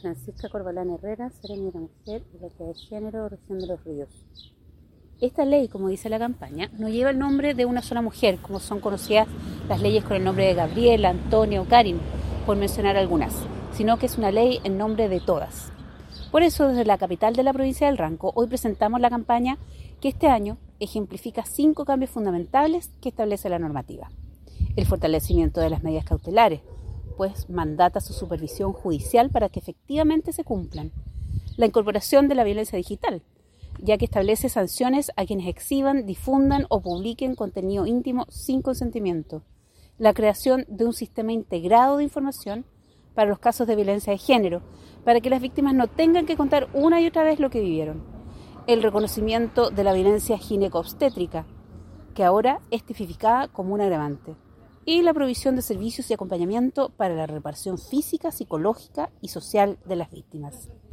Francisca Corbalán Herrera, Seremi de la Mujer y la Equidad de Género, Región de los Ríos. Esta ley, como dice la campaña, no lleva el nombre de una sola mujer, como son conocidas las leyes con el nombre de Gabriela, Antonia o Karin, por mencionar algunas, sino que es una ley en nombre de todas. Por eso, desde la capital de la provincia del Ranco, hoy presentamos la campaña que este año ejemplifica 5 cambios fundamentales que establece la normativa. El fortalecimiento de las medidas cautelares, pues mandata su supervisión judicial para que efectivamente se cumplan. La incorporación de la violencia digital, ya que establece sanciones a quienes exhiban, difundan o publiquen contenido íntimo sin consentimiento. La creación de un sistema integrado de información para los casos de violencia de género, para que las víctimas no tengan que contar una y otra vez lo que vivieron. El reconocimiento de la violencia gineco-obstétrica, que ahora es tipificada como un agravante. Y la provisión de servicios y acompañamiento para la reparación física, psicológica y social de las víctimas.